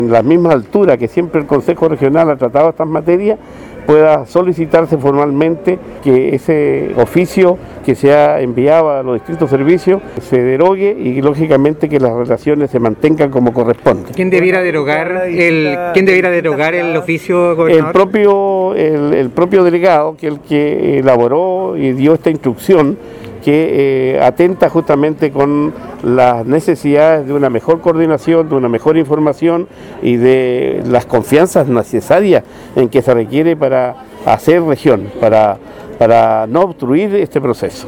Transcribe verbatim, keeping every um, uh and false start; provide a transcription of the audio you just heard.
En la misma altura que siempre el Consejo Regional ha tratado estas materias, pueda solicitarse formalmente que ese oficio que se ha enviado a los distintos servicios se derogue y lógicamente que las relaciones se mantengan como corresponde. ¿Quién debiera derogar el, ¿quién debiera derogar el oficio, gobernador? El propio, el, el propio delegado, que es el que elaboró y dio esta instrucción, que eh, atenta justamente con las necesidades de una mejor coordinación, de una mejor información y de las confianzas necesarias en que se requiere para hacer región, para, para no obstruir este proceso.